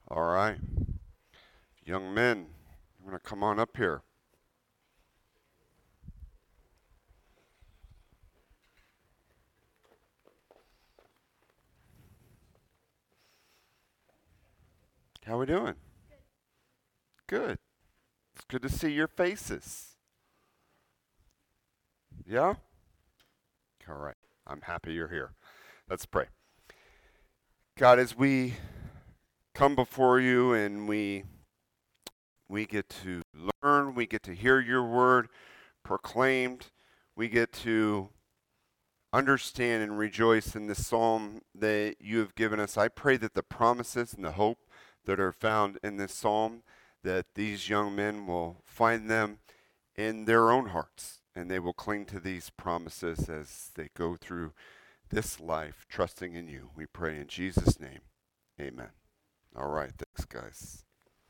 All right. Young men, you want to come on up here? How we doing? Good. It's good to see your faces. Yeah? All right. I'm happy you're here. Let's pray. God, as we come before you and we get to learn, we get to hear your word proclaimed, we get to understand and rejoice in this psalm that you have given us. I pray that the promises and the hope that are found in this psalm, that these young men will find them in their own hearts and they will cling to these promises as they go through this life, trusting in you. We pray in Jesus' name. Amen. All right, thanks, guys.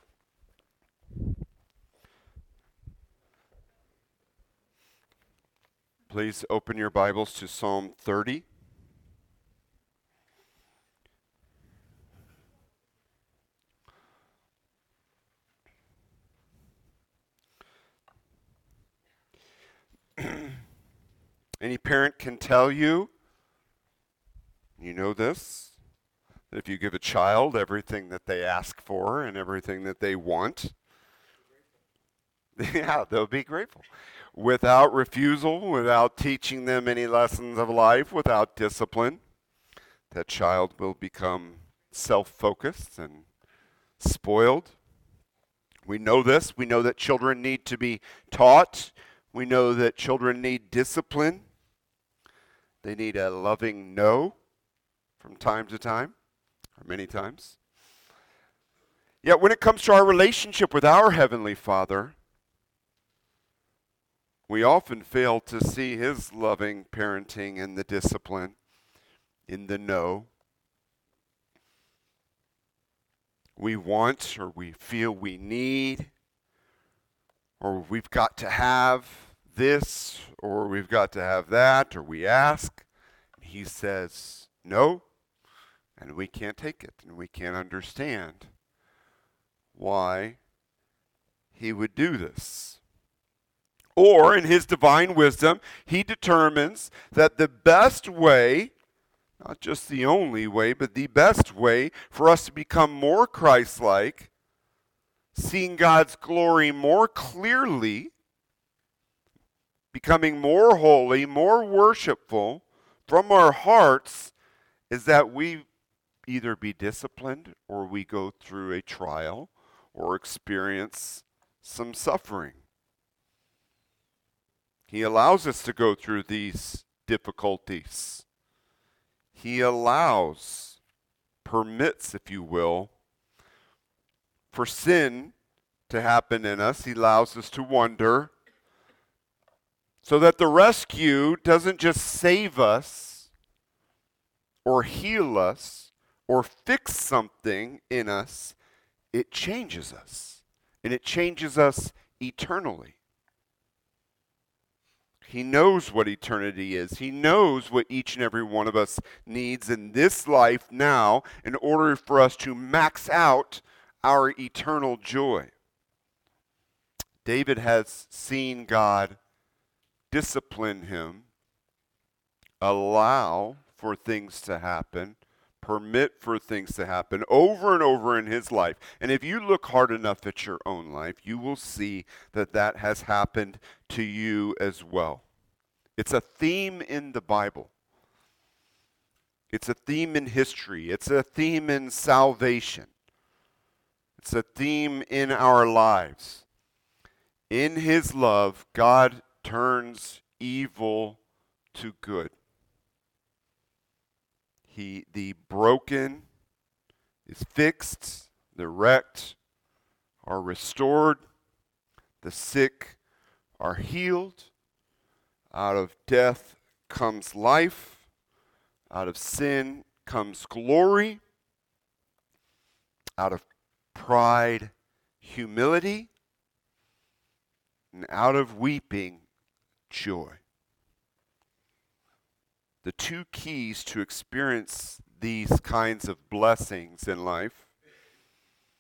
Please open your Bibles to Psalm 30. Any parent can tell you, you know this, that if you give a child everything that they ask for and everything that they want, yeah, they'll be grateful. Without refusal, without teaching them any lessons of life, without discipline, that child will become self-focused and spoiled. We know this. We know that children need to be taught. We know that children need discipline. They need a loving no from time to time, or many times. Yet when it comes to our relationship with our Heavenly Father, we often fail to see His loving parenting and the discipline in the no. We want or we feel we need, or we've got to have this, or we've got to have that, or we ask. He says no, and we can't take it, and we can't understand why He would do this. Or, in His divine wisdom, He determines that the best way, not just the only way, but the best way for us to become more Christ-like, seeing God's glory more clearly, becoming more holy, more worshipful from our hearts, is that we either be disciplined or we go through a trial or experience some suffering. He allows us to go through these difficulties. He allows, permits, if you will, for sin to happen in us. He allows us to wonder so that the rescue doesn't just save us or heal us or fix something in us. It changes us, and it changes us eternally. He knows what eternity is. He knows what each and every one of us needs in this life now in order for us to max out our eternal joy. David has seen God discipline him, allow for things to happen, permit for things to happen over and over in his life. And if you look hard enough at your own life, you will see that that has happened to you as well. It's a theme in the Bible. It's a theme in history. It's a theme in salvation. It's a theme in our lives. In His love, God turns evil to good. The broken is fixed, the wrecked are restored, the sick are healed. Out of death comes life. Out of sin comes glory. Out of pride, humility. And out of weeping, joy. The two keys to experience these kinds of blessings in life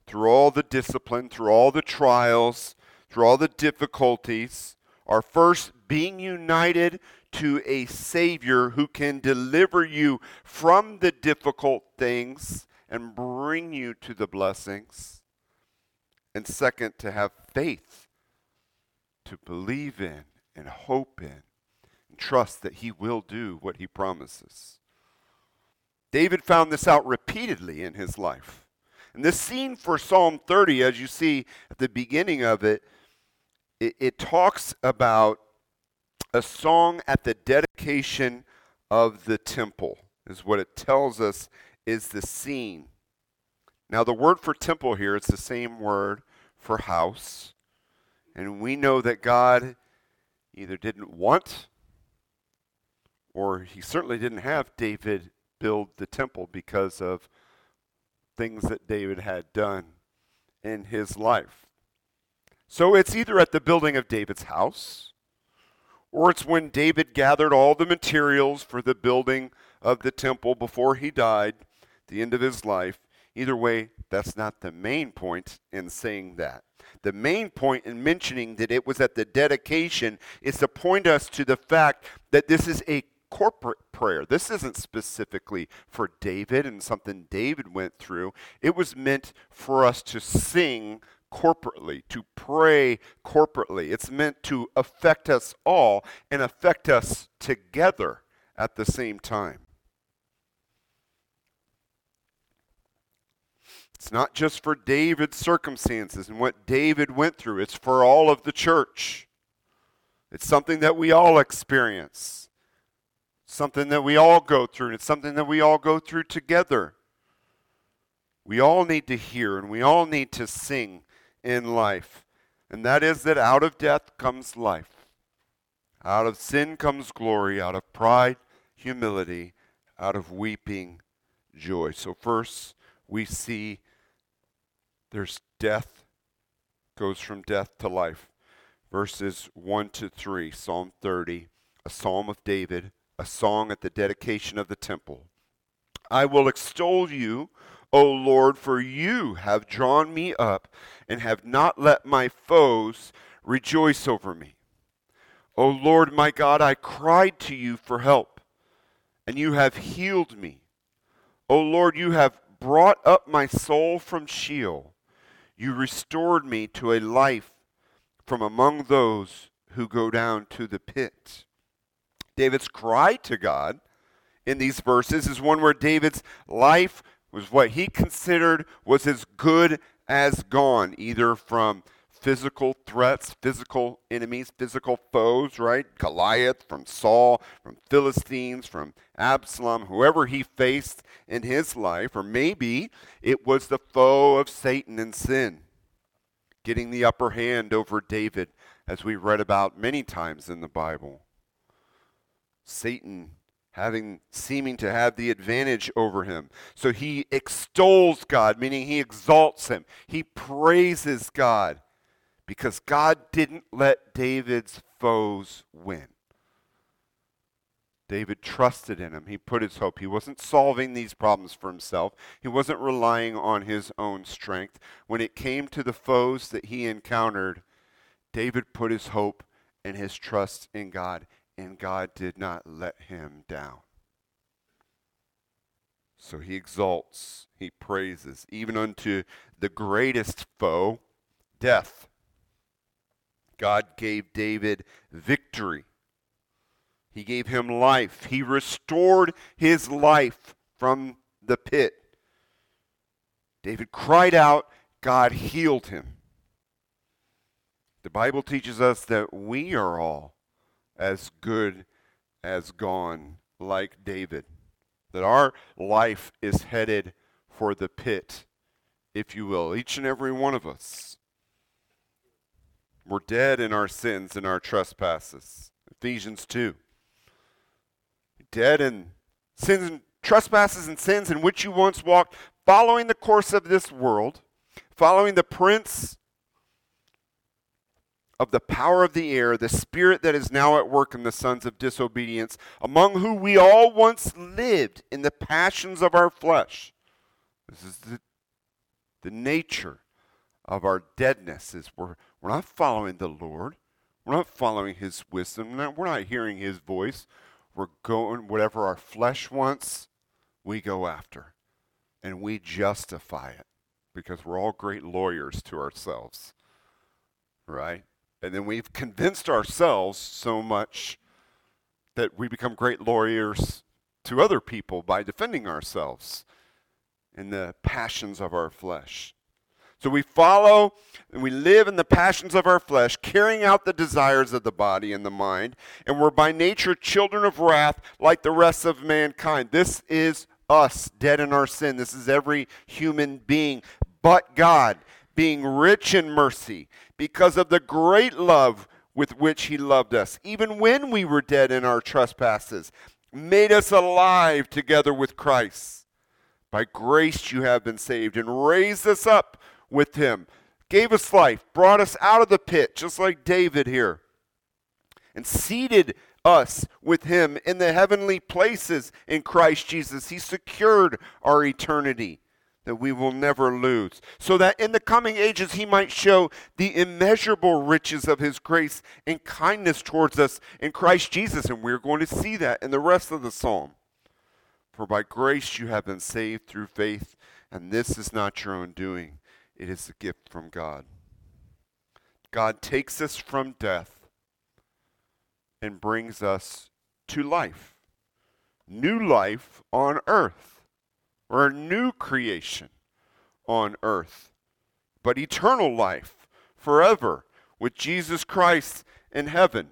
through all the discipline, through all the trials, through all the difficulties, are first being united to a Savior who can deliver you from the difficult things and bring you to the blessings. And second, to have faith, to believe in and hope in and trust that he will do what he promises. David found this out repeatedly in his life. And this scene for Psalm 30, as you see at the beginning of it, it talks about a song at the dedication of the temple, is what it tells us is the scene. Now, the word for temple here, it's the same word for house. And we know that God either didn't want or he certainly didn't have David build the temple because of things that David had done in his life. So it's either at the building of David's house, or it's when David gathered all the materials for the building of the temple before he died, the end of his life. Either way, that's not the main point in saying that. The main point in mentioning that it was at the dedication is to point us to the fact that this is a corporate prayer. This isn't specifically for David and something David went through. It was meant for us to sing corporately, to pray corporately. It's meant to affect us all and affect us together at the same time. It's not just for David's circumstances and what David went through. It's for all of the church. It's something that we all experience. Something that we all go through, and it's something that we all go through together. We all need to hear and we all need to sing in life. And that is that out of death comes life. Out of sin comes glory. Out of pride, humility. Out of weeping, joy. So first we see there's death, goes from death to life. Verses 1 to 3, Psalm 30, a psalm of David, a song at the dedication of the temple. I will extol you, O Lord, for you have drawn me up and have not let my foes rejoice over me. O Lord my God, I cried to you for help, and you have healed me. O Lord, you have brought up my soul from Sheol. You restored me to a life from among those who go down to the pit. David's cry to God in these verses is one where David's life was what he considered was as good as gone, either from physical threats, physical enemies, physical foes, right? Goliath, from Saul, from Philistines, from Absalom, whoever he faced in his life, or maybe it was the foe of Satan and sin, getting the upper hand over David, as we read about many times in the Bible. Satan seeming to have the advantage over him. So he extols God, meaning he exalts him. He praises God because God didn't let David's foes win. David trusted in him. He put his hope. He wasn't solving these problems for himself. He wasn't relying on his own strength. When it came to the foes that he encountered, David put his hope and his trust in God. And God did not let him down. So he exalts, he praises, even unto the greatest foe, death. God gave David victory. He gave him life. He restored his life from the pit. David cried out, God healed him. The Bible teaches us that we are all as good as gone, like David. That our life is headed for the pit, if you will, each and every one of us. We're dead in our sins and our trespasses. Ephesians 2. Dead in sins and trespasses and sins in which you once walked, following the course of this world, following the prince of the power of the air, the spirit that is now at work in the sons of disobedience, among whom we all once lived in the passions of our flesh. This is the nature of our deadness is we're not following the Lord. We're not following his wisdom. We're not hearing his voice. We're going, whatever our flesh wants, we go after. And we justify it because we're all great lawyers to ourselves, right? And then we've convinced ourselves so much that we become great lawyers to other people by defending ourselves in the passions of our flesh. So we follow and we live in the passions of our flesh, carrying out the desires of the body and the mind, and we're by nature children of wrath like the rest of mankind. This is us, dead in our sin. This is every human being. But God, being rich in mercy, because of the great love with which he loved us, even when we were dead in our trespasses, made us alive together with Christ. By grace you have been saved, and raised us up with him, gave us life, brought us out of the pit, just like David here, and seated us with him in the heavenly places in Christ Jesus. He secured our eternity that we will never lose, so that in the coming ages he might show the immeasurable riches of his grace and kindness towards us in Christ Jesus. And we're going to see that in the rest of the psalm. For by grace you have been saved through faith, and this is not your own doing. It is a gift from God. God takes us from death and brings us to life. New life on earth, or a new creation on earth, but eternal life forever with Jesus Christ in heaven.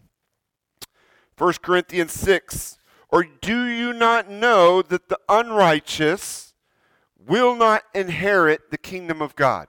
1 Corinthians 6, or do you not know that the unrighteous will not inherit the kingdom of God?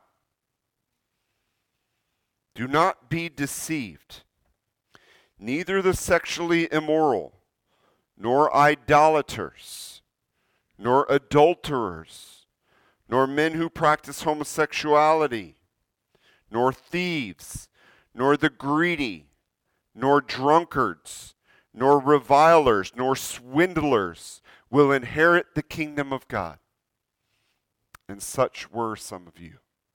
Do not be deceived. Neither the sexually immoral, nor idolaters, nor adulterers, nor men who practice homosexuality, nor thieves, nor the greedy, nor drunkards, nor revilers, nor swindlers will inherit the kingdom of God. And such were some of you.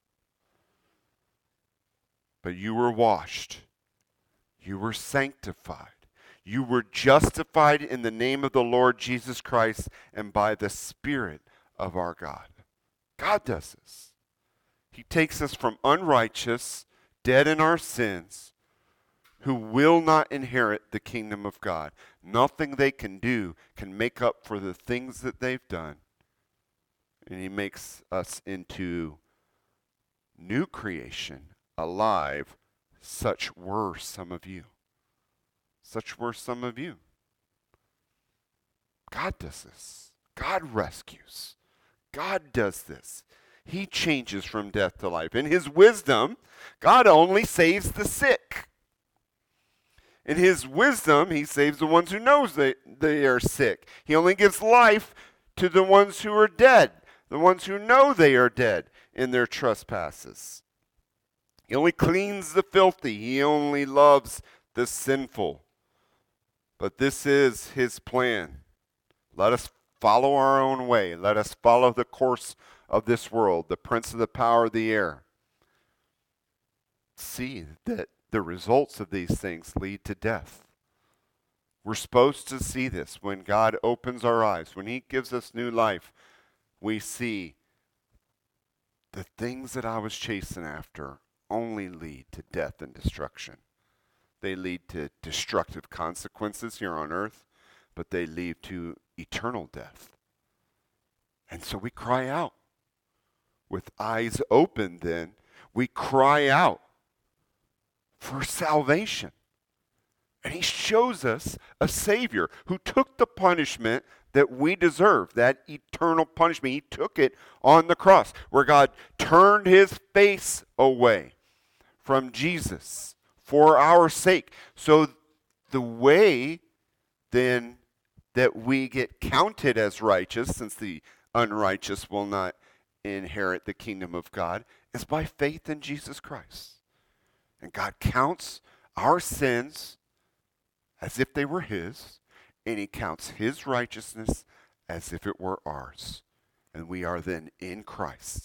But you were washed, you were sanctified, you were justified in the name of the Lord Jesus Christ and by the Spirit of our God. God does this. He takes us from unrighteous, dead in our sins, who will not inherit the kingdom of God. Nothing they can do can make up for the things that they've done. And he makes us into new creation, alive. Such were some of you. Such were some of you. God does this. God rescues. God does this. He changes from death to life. In his wisdom, God only saves the sick. In his wisdom, he saves the ones who knows they are sick. He only gives life to the ones who are dead, the ones who know they are dead in their trespasses. He only cleans the filthy. He only loves the sinful. But this is his plan. Let us follow our own way. Let us follow the course of this world, the prince of the power of the air. See that the results of these things lead to death. We're supposed to see this when God opens our eyes. When he gives us new life, we see the things that I was chasing after only lead to death and destruction. They lead to destructive consequences here on earth, but they lead to eternal death. And so we cry out. With eyes open then, we cry out for salvation. And he shows us a Savior who took the punishment that we deserve, that eternal punishment. He took it on the cross, where God turned his face away from Jesus for our sake. So the way then that we get counted as righteous, since the unrighteous will not inherit the kingdom of God, is by faith in Jesus Christ. And God counts our sins as if they were his, and he counts his righteousness as if it were ours. And we are then in Christ.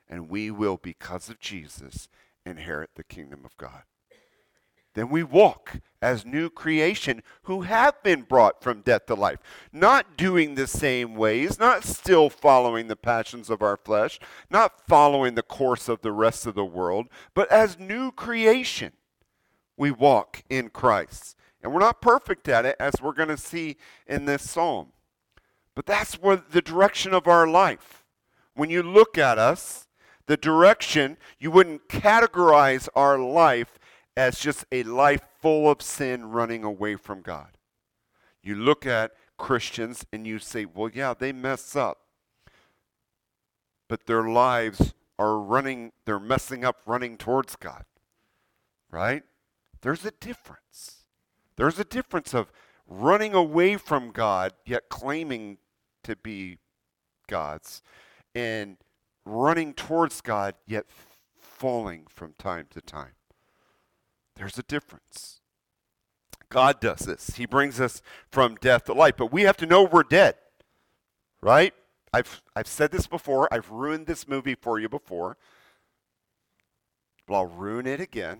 and we will, because of Jesus, inherit the kingdom of God. Then we walk as new creation who have been brought from death to life, not doing the same ways, not still following the passions of our flesh, not following the course of the rest of the world, but as new creation, we walk in Christ. And we're not perfect at it, as we're going to see in this psalm. But that's where the direction of our life. When you look at us, the direction, you wouldn't categorize our life as just a life full of sin running away from God. You look at Christians and you say, well, yeah, they mess up. But their lives are they're messing up running towards God. Right? There's a difference. There's a difference of running away from God, yet claiming to be God's, and running towards God, yet falling from time to time. There's a difference. God does this. He brings us from death to life, but we have to know we're dead, right? I've said this before. I've ruined this movie for you before, but I'll ruin it again.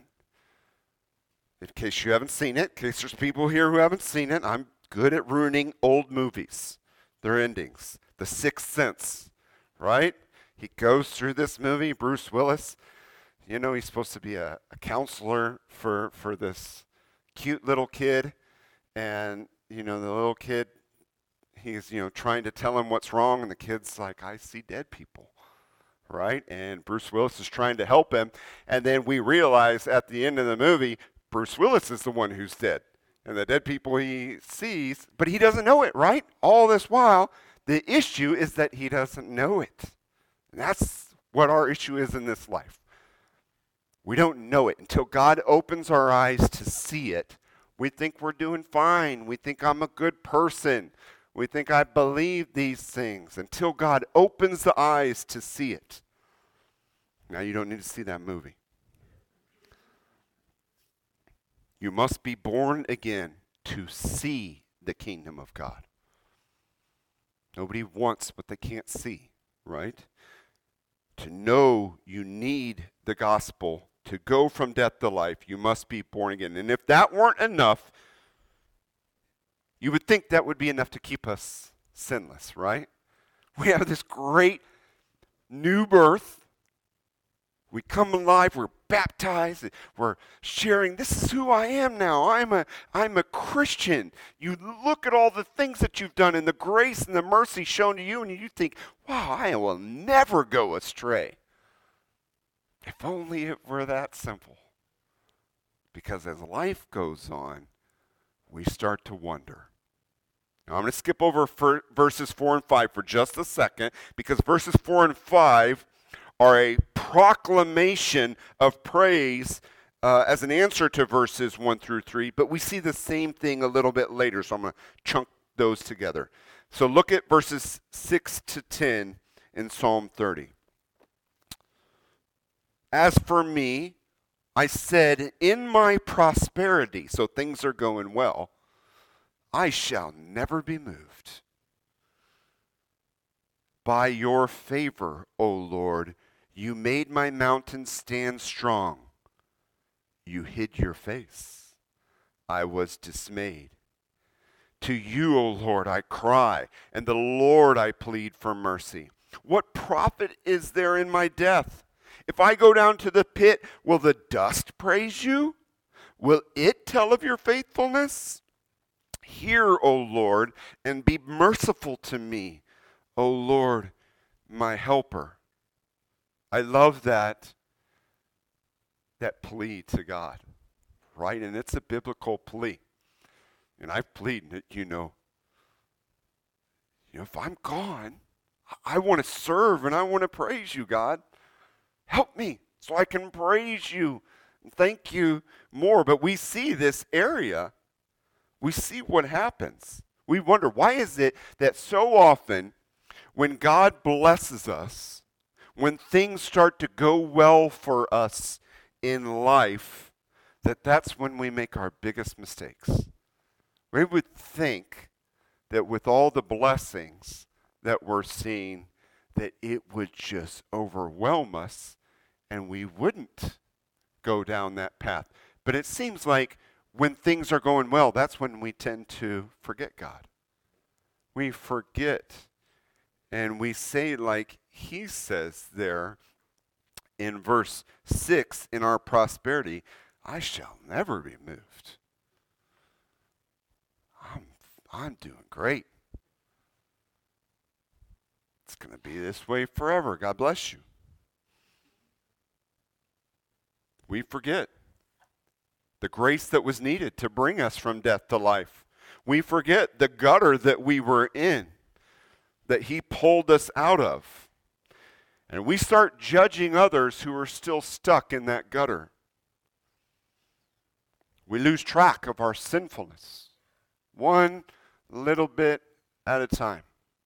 In case you haven't seen it, in case there's people here who haven't seen it, I'm good at ruining old movies, their endings. The Sixth Sense, right? He goes through this movie, Bruce Willis. You know, he's supposed to be a counselor for this cute little kid. And, you know, the little kid, he's, trying to tell him what's wrong. And the kid's like, I see dead people, right? And Bruce Willis is trying to help him. And then we realize at the end of the movie, Bruce Willis is the one who's dead. And the dead people he sees, but he doesn't know it, right? All this while, the issue is that he doesn't know it. And that's what our issue is in this life. We don't know it. Until God opens our eyes to see it, we think we're doing fine. We think I'm a good person. We think I believe these things. Until God opens the eyes to see it. Now you don't need to see that movie. You must be born again to see the kingdom of God. Nobody wants what they can't see, right? To know you need the gospel to go from death to life, you must be born again. And if that weren't enough, you would think that would be enough to keep us sinless, right? We have this great new birth. We come alive, we're baptized, we're sharing, this is who I am now. I'm a Christian. You look at all the things that you've done and the grace and the mercy shown to you, and you think, wow, I will never go astray. If only it were that simple. Because as life goes on, we start to wonder. Now I'm going to skip over verses 4 and 5 for just a second, because verses 4 and 5 are a proclamation of praise as an answer to verses 1 through 3, but we see the same thing a little bit later, so I'm going to chunk those together. So look at verses 6 to 10 in Psalm 30. As for me, I said, in my prosperity, so things are going well, I shall never be moved. By your favor, O Lord, you made my mountain stand strong. You hid your face. I was dismayed. To you, O Lord, I cry, and the Lord I plead for mercy. What profit is there in my death? If I go down to the pit, will the dust praise you? Will it tell of your faithfulness? Hear, O Lord, and be merciful to me, O Lord, my helper. I love that plea to God, right? And it's a biblical plea. And I've pleaded it, if I'm gone, I want to serve and I want to praise you, God. Help me so I can praise you and thank you more. But we see this area. We see what happens. We wonder, why is it that so often when God blesses us, when things start to go well for us in life, that's when we make our biggest mistakes? We would think that with all the blessings that we're seeing, that it would just overwhelm us and we wouldn't go down that path. But it seems like when things are going well, that's when we tend to forget God. We forget and we say, like he says there in verse 6, in our prosperity, I shall never be moved. I'm doing great. It's going to be this way forever. God bless you. We forget the grace that was needed to bring us from death to life. We forget the gutter that we were in, that he pulled us out of. And we start judging others who are still stuck in that gutter. We lose track of our sinfulness, one little bit at a time.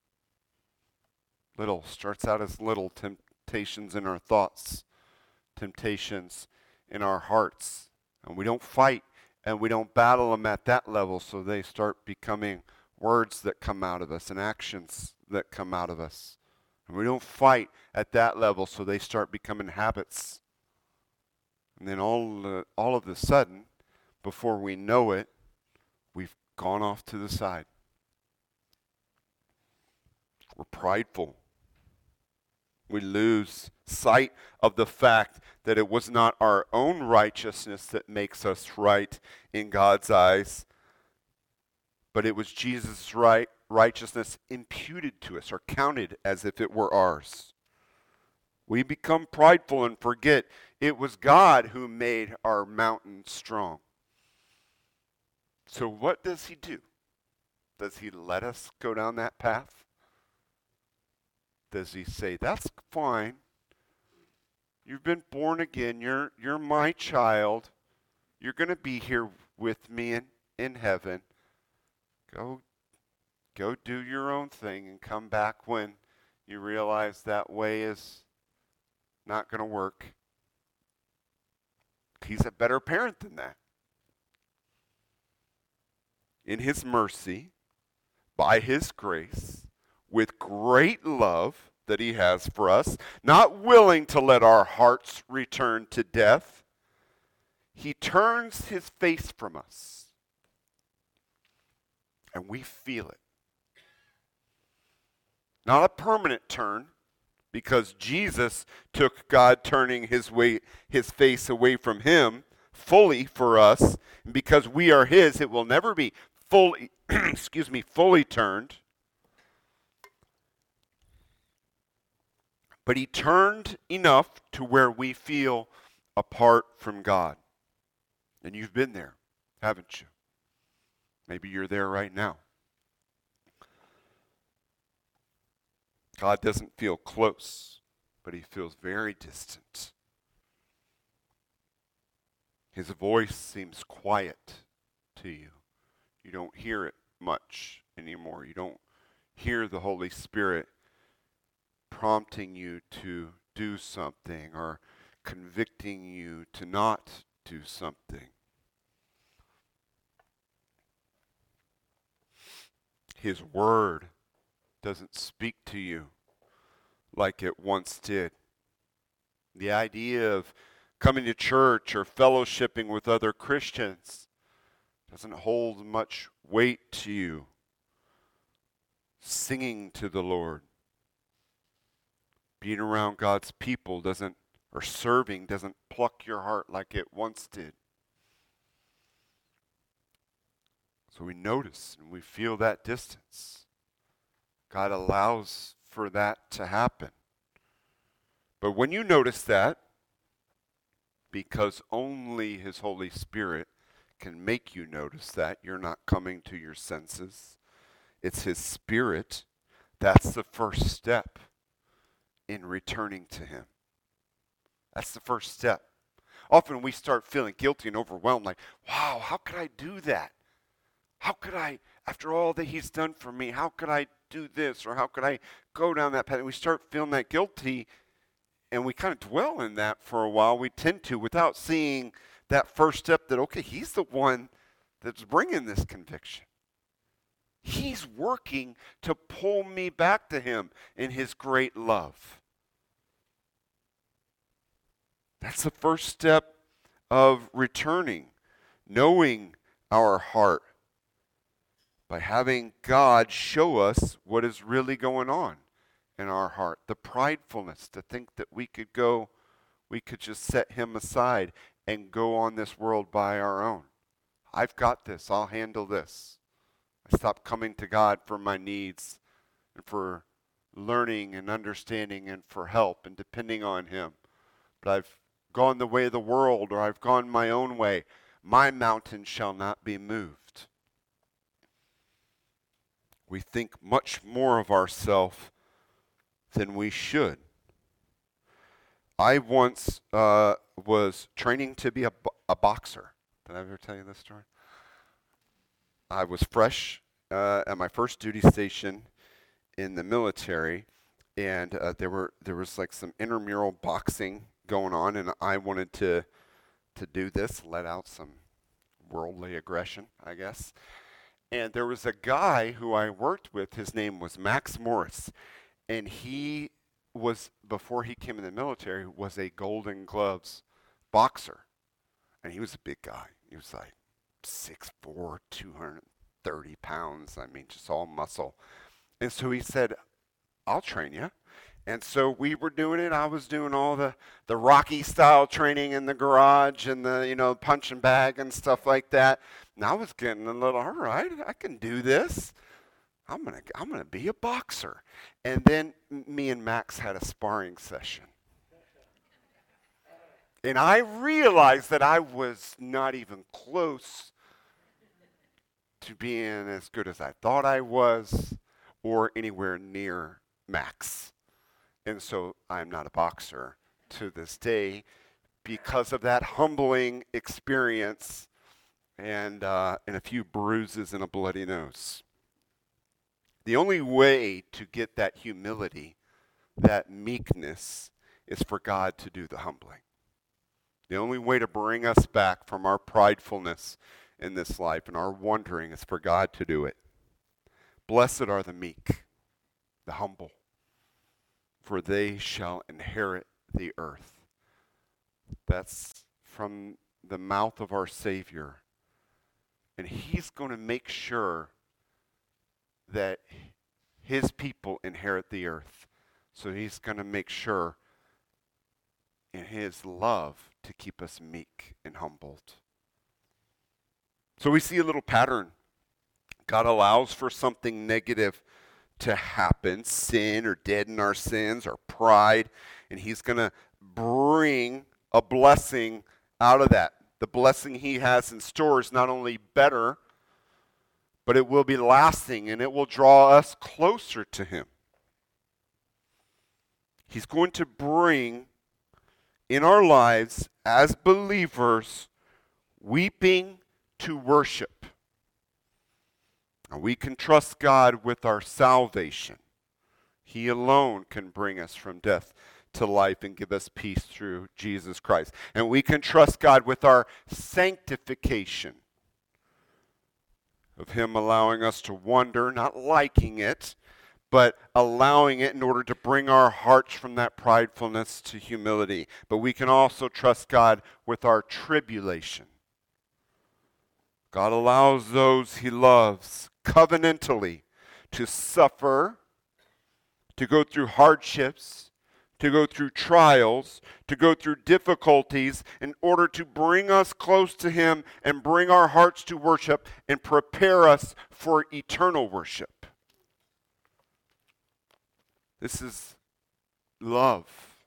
Little starts out as little temptations in our thoughts, temptations in our hearts. And we don't fight and we don't battle them at that level, so they start becoming words that come out of us and actions that come out of us. And we don't fight at that level, so they start becoming habits. And then all of a sudden, before we know it, we've gone off to the side. We're prideful. We lose sight of the fact that it was not our own righteousness that makes us right in God's eyes, but it was Jesus' righteousness imputed to us or counted as if it were ours. We become prideful and forget it was God who made our mountain strong. So what does he do? Does he let us go down that path? Does he say, that's fine. You've been born again. You're my child. You're going to be here with me in heaven. Go do your own thing and come back when you realize that way is not going to work. He's a better parent than that. In his mercy, by his grace, with great love that he has for us, not willing to let our hearts return to death, he turns his face from us. And we feel it. Not a permanent turn, because Jesus took God turning his face away from him fully for us. And because we are his, it will never be fully turned. But he turned enough to where we feel apart from God. And you've been there, haven't you? Maybe you're there right now. God doesn't feel close, but he feels very distant. His voice seems quiet to you. You don't hear it much anymore. You don't hear the Holy Spirit prompting you to do something or convicting you to not do something. His word doesn't speak to you like it once did. The idea of coming to church or fellowshipping with other Christians doesn't hold much weight to you. Singing to the Lord, being around God's people serving doesn't pluck your heart like it once did. So we notice and we feel that distance. God allows for that to happen. But when you notice that, because only his Holy Spirit can make you notice that, you're not coming to your senses. It's his Spirit. That's the first step in returning to him. That's the first step. Often we start feeling guilty and overwhelmed, like, wow, how could I do that? How could I, after all that he's done for me, how could I do this? Or how could I go down that path? And we start feeling that guilty, and we kind of dwell in that for a while. We tend to, without seeing that first step that, okay, he's the one that's bringing this conviction. He's working to pull me back to him in his great love. That's the first step of returning, knowing our heart by having God show us what is really going on in our heart. The pridefulness to think that we could just set him aside and go on this world by our own. I've got this. I'll handle this. I stopped coming to God for my needs and for learning and understanding and for help and depending on him. But I've gone the way of the world, or I've gone my own way. My mountain shall not be moved. We think much more of ourselves than we should. I once was training to be a boxer. Did I ever tell you this story? I was fresh at my first duty station in the military, and there was like some intramural boxing going on, and I wanted to do this, let out some worldly aggression, I guess. And there was a guy who I worked with. His name was Max Morris, and he was, before he came in the military, was a Golden Gloves boxer, and he was a big guy. He was like 6'4", 230 pounds. I mean, just all muscle. And so he said, I'll train you. And so we were doing it. I was doing all the Rocky style training in the garage and the, punch and bag and stuff like that. And I was getting a little, all right, I can do this. I'm gonna be a boxer. And then me and Max had a sparring session. And I realized that I was not even close to being as good as I thought I was or anywhere near Max. And so I'm not a boxer to this day because of that humbling experience and a few bruises and a bloody nose. The only way to get that humility, that meekness, is for God to do the humbling. The only way to bring us back from our pridefulness in this life and our wandering is for God to do it. Blessed are the meek, the humble, for they shall inherit the earth. That's from the mouth of our Savior. And he's going to make sure that his people inherit the earth. So he's going to make sure in his love to keep us meek and humbled. So we see a little pattern. God allows for something negative to happen, sin or dead in our sins or pride, and he's going to bring a blessing out of that. The blessing he has in store is not only better, but it will be lasting and it will draw us closer to him. He's going to bring in our lives as believers weeping to worship. And we can trust God with our salvation. He alone can bring us from death to life and give us peace through Jesus Christ. And we can trust God with our sanctification, of him allowing us to wander, not liking it, but allowing it in order to bring our hearts from that pridefulness to humility. But we can also trust God with our tribulation. God allows those he loves covenantally to suffer, to go through hardships, to go through trials, to go through difficulties in order to bring us close to him and bring our hearts to worship and prepare us for eternal worship. This is love.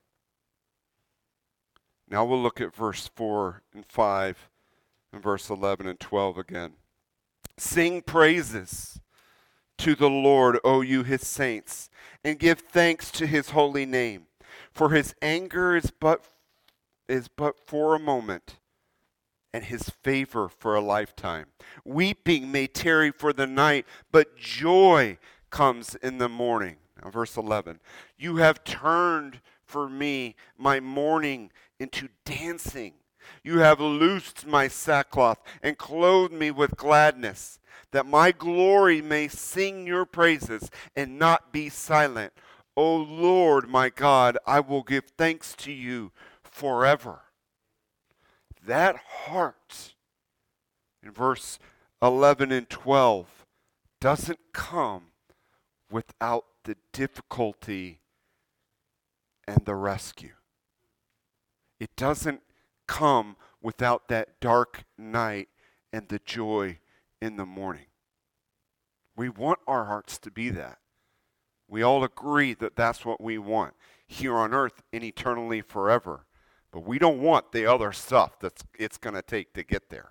Now we'll look at verse 4 and 5 and verse 11 and 12 again. Sing praises to the Lord, O you his saints, and give thanks to his holy name. For his anger is but for a moment, and his favor for a lifetime. Weeping may tarry for the night, but joy comes in the morning. Now, verse 11. You have turned for me my mourning into dancing. You have loosed my sackcloth and clothed me with gladness, that my glory may sing your praises and not be silent. O Lord my God, I will give thanks to you forever. That heart, in verse 11 and 12, doesn't come without the difficulty and the rescue. It doesn't come without that dark night and the joy in the morning. We want our hearts to be that. We all agree that that's what we want here on earth and eternally forever. But we don't want the other stuff that it's going to take to get there.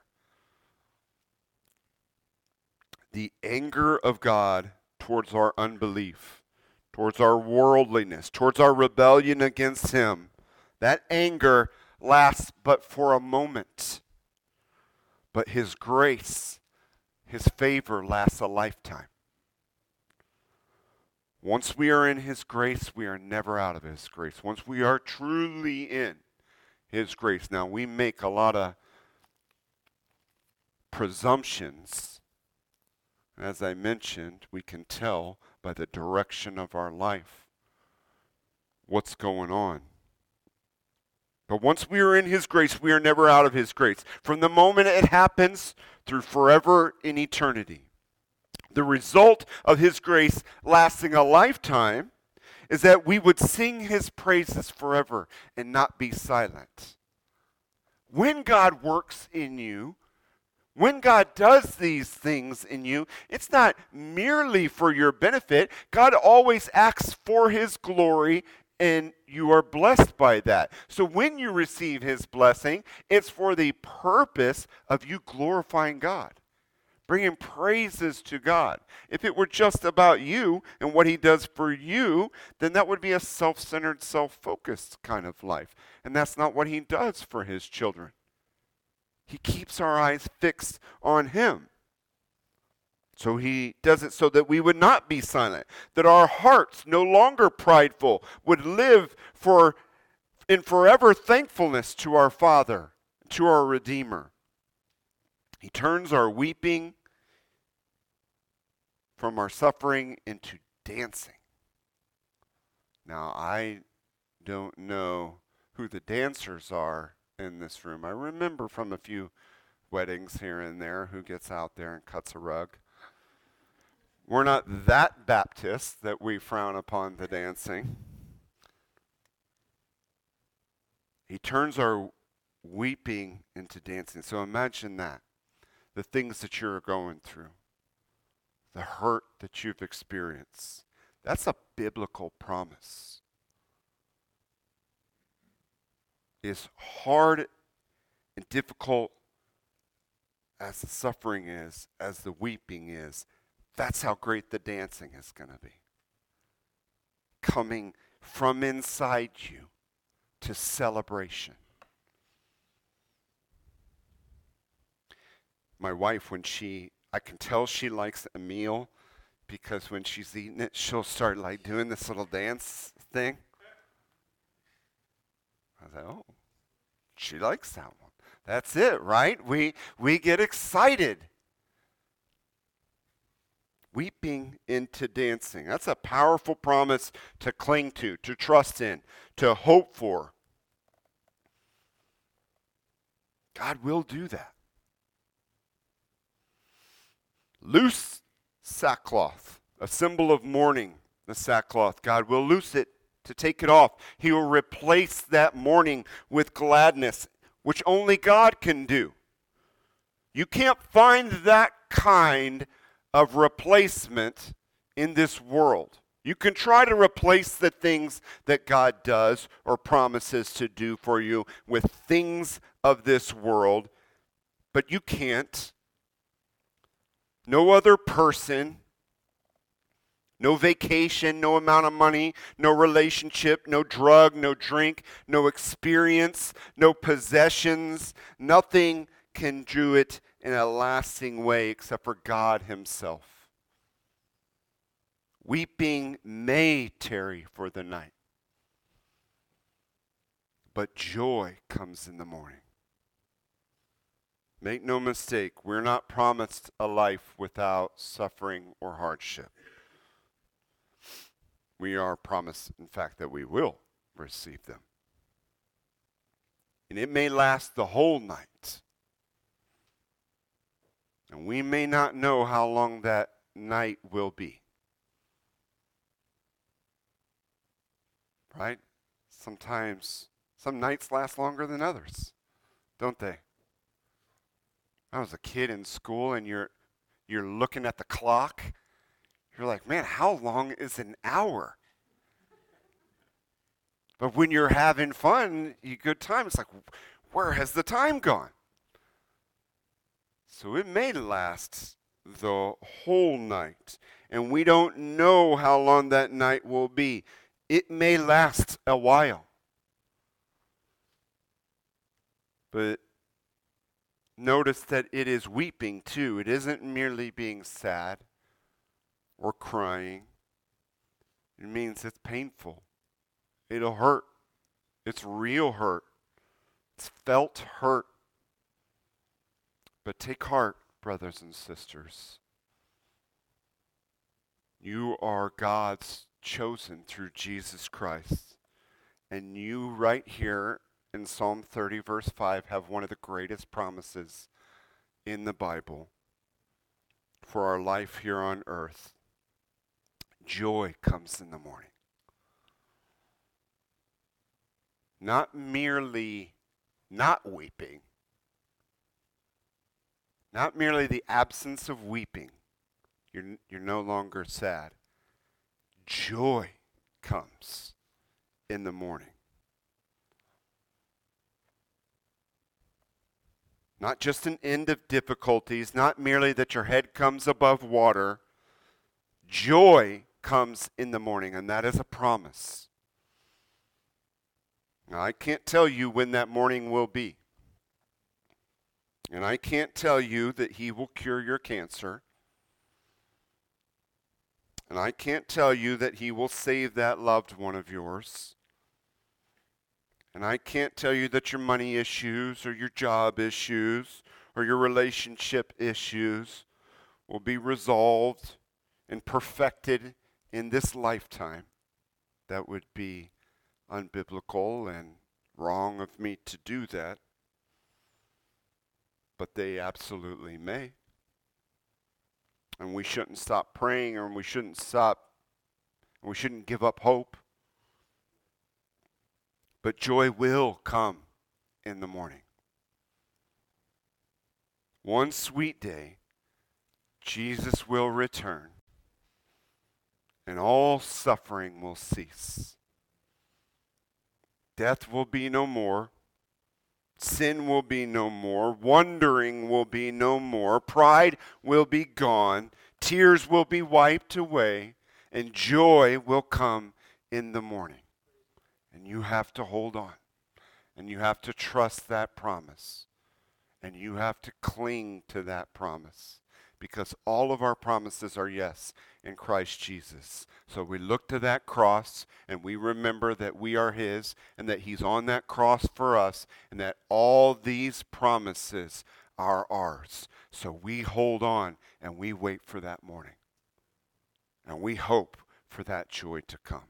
The anger of God towards our unbelief, towards our worldliness, towards our rebellion against Him, that anger lasts but for a moment. But His grace, His favor lasts a lifetime. Once we are in His grace, we are never out of His grace. Once we are truly in His grace. Now, we make a lot of presumptions. As I mentioned, we can tell by the direction of our life what's going on. But once we are in His grace, we are never out of His grace. From the moment it happens through forever in eternity. The result of His grace lasting a lifetime is that we would sing His praises forever and not be silent. When God works in you, when God does these things in you, it's not merely for your benefit. God always acts for His glory, and you are blessed by that. So when you receive His blessing, it's for the purpose of you glorifying God, bringing praises to God. If it were just about you and what He does for you, then that would be a self-centered, self-focused kind of life. And that's not what He does for His children. He keeps our eyes fixed on Him. So He does it so that we would not be silent, that our hearts, no longer prideful, would live in forever thankfulness to our Father, to our Redeemer. He turns our weeping from our suffering into dancing. Now, I don't know who the dancers are in this room. I remember from a few weddings here and there who gets out there and cuts a rug. We're not that Baptist that we frown upon the dancing. He turns our weeping into dancing. So imagine that. The things that you're going through, the hurt that you've experienced. That's a biblical promise. As hard and difficult as the suffering is, as the weeping is, that's how great the dancing is going to be. Coming from inside you to celebration. My wife, I can tell she likes a meal because when she's eating it, she'll start like doing this little dance thing. I was like, oh, she likes that one. That's it, right? We get excited. Weeping into dancing. That's a powerful promise to cling to trust in, to hope for. God will do that. Loose sackcloth, a symbol of mourning, the sackcloth. God will loose it to take it off. He will replace that mourning with gladness, which only God can do. You can't find that kind of replacement in this world. You can try to replace the things that God does or promises to do for you with things of this world, but you can't. No other person, no vacation, no amount of money, no relationship, no drug, no drink, no experience, no possessions, nothing can do it in a lasting way except for God Himself. Weeping may tarry for the night, but joy comes in the morning. Make no mistake, we're not promised a life without suffering or hardship. We are promised, in fact, that we will receive them. And it may last the whole night. And we may not know how long that night will be. Right? Sometimes, some nights last longer than others, don't they? I was a kid in school and you're looking at the clock. You're like, man, how long is an hour? But when you're having fun, you good time, it's like, where has the time gone? So it may last the whole night. And we don't know how long that night will be. It may last a while. But notice that it is weeping too. It isn't merely being sad or crying. It means it's painful. It'll hurt. It's real hurt. It's felt hurt. But take heart, brothers and sisters. You are God's chosen through Jesus Christ. And you right here in Psalm 30 verse 5 have one of the greatest promises in the Bible for our life here on earth. Joy comes in the morning. Not merely not weeping, not merely the absence of weeping. You're no longer sad. Joy comes in the morning. Not just an end of difficulties, not merely that your head comes above water. Joy comes in the morning, and that is a promise. Now, I can't tell you when that morning will be. And I can't tell you that he will cure your cancer. And I can't tell you that he will save that loved one of yours. And I can't tell you that your money issues or your job issues or your relationship issues will be resolved and perfected in this lifetime. That would be unbiblical and wrong of me to do that. But they absolutely may. And we shouldn't stop praying, or we shouldn't give up hope. But joy will come in the morning. One sweet day, Jesus will return, and all suffering will cease. Death will be no more. Sin will be no more. Wondering will be no more. Pride will be gone. Tears will be wiped away. And joy will come in the morning. And you have to hold on. And you have to trust that promise. And you have to cling to that promise. Because all of our promises are yes in Christ Jesus. So we look to that cross and we remember that we are his and that he's on that cross for us and that all these promises are ours. So we hold on and we wait for that morning. And we hope for that joy to come.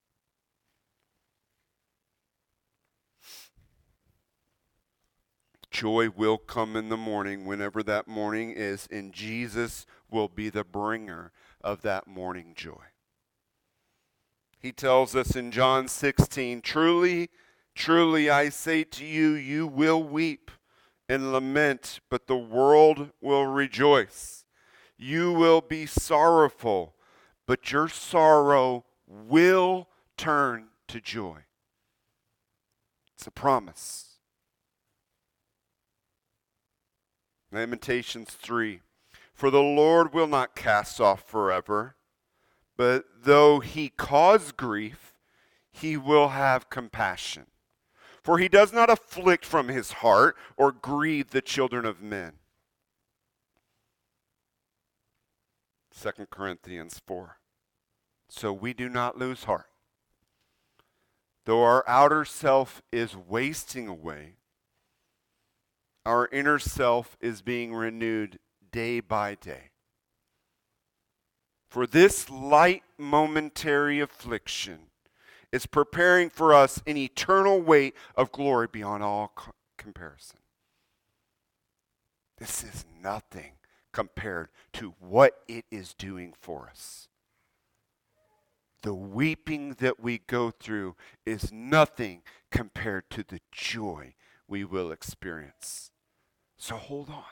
Joy will come in the morning whenever that morning is, and Jesus will be the bringer of that morning joy. He tells us in John 16, truly, truly I say to you, you will weep and lament, but the world will rejoice. You will be sorrowful, but your sorrow will turn to joy. It's a promise. Lamentations 3. For the Lord will not cast off forever, but though he cause grief, he will have compassion. For he does not afflict from his heart or grieve the children of men. 2 Corinthians 4. So we do not lose heart. Though our outer self is wasting away, our inner self is being renewed day by day. For this light momentary affliction is preparing for us an eternal weight of glory beyond all comparison. This is nothing compared to what it is doing for us. The weeping that we go through is nothing compared to the joy we will experience. So hold on.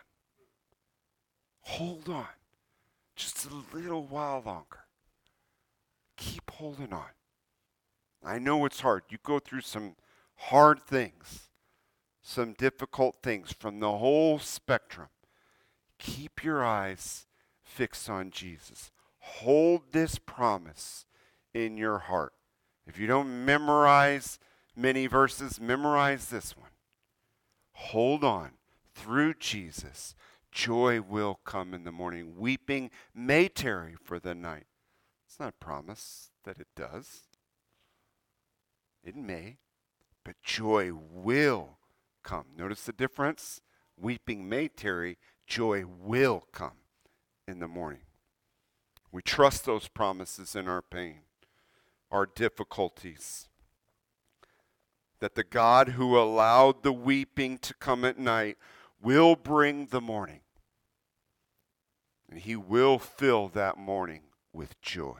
Hold on. Just a little while longer. Keep holding on. I know it's hard. You go through some hard things, some difficult things from the whole spectrum. Keep your eyes fixed on Jesus. Hold this promise in your heart. If you don't memorize many verses, memorize this one. Hold on. Through Jesus, joy will come in the morning. Weeping may tarry for the night. It's not a promise that it does. It may, but joy will come. Notice the difference? Weeping may tarry, joy will come in the morning. We trust those promises in our pain, our difficulties. That the God who allowed the weeping to come at night will bring the morning. And he will fill that morning with joy.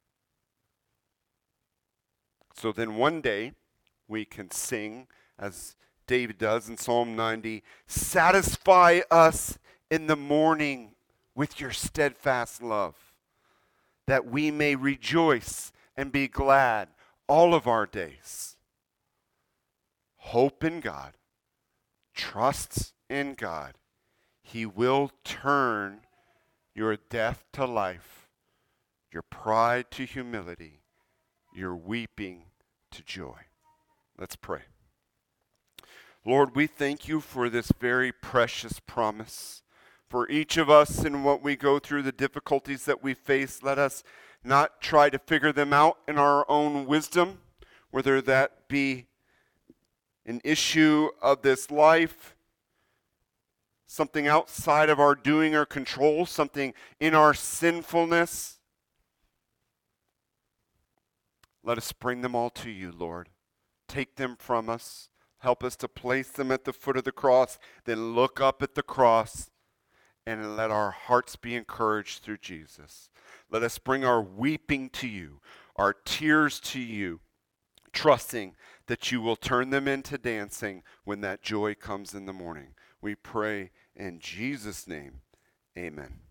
So then one day we can sing, as David does in Psalm 90, satisfy us in the morning with your steadfast love, that we may rejoice and be glad all of our days. Hope in God, trust in God. He will turn your death to life, your pride to humility, your weeping to joy. Let's pray. Lord, we thank you for this very precious promise. For each of us in what we go through, the difficulties that we face, let us not try to figure them out in our own wisdom, whether that be an issue of this life, something outside of our doing or control, something in our sinfulness. Let us bring them all to you, Lord. Take them from us. Help us to place them at the foot of the cross, then look up at the cross and let our hearts be encouraged through Jesus. Let us bring our weeping to you, our tears to you, trusting that you will turn them into dancing when that joy comes in the morning. We pray in Jesus' name, amen.